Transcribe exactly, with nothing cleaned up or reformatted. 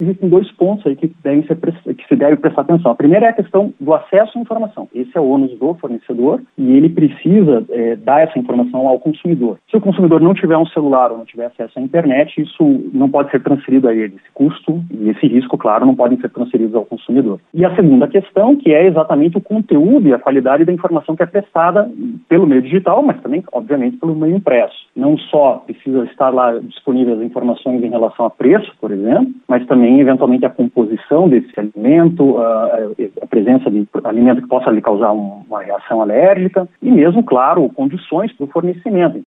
existem dois pontos aí que, devem ser, que se deve prestar atenção. A primeira é a questão do acesso à informação. Esse é o ônus do fornecedor e ele precisa é, dar essa informação ao consumidor. Se o consumidor não tiver um celular ou não tiver acesso à internet, isso não pode ser transferido a ele. Esse custo e esse risco, claro, não podem ser transferidos ao consumidor. E a segunda questão, que é exatamente o conteúdo e a qualidade da informação que é prestada pelo meio digital, mas também, obviamente, pelo meio impresso. Não só precisa estar lá disponíveis as informações em relação a preço, por exemplo, mas também, eventualmente, a composição desse alimento, a, a presença de alimento que possa lhe causar uma reação alérgica e mesmo, claro, condições do fornecimento.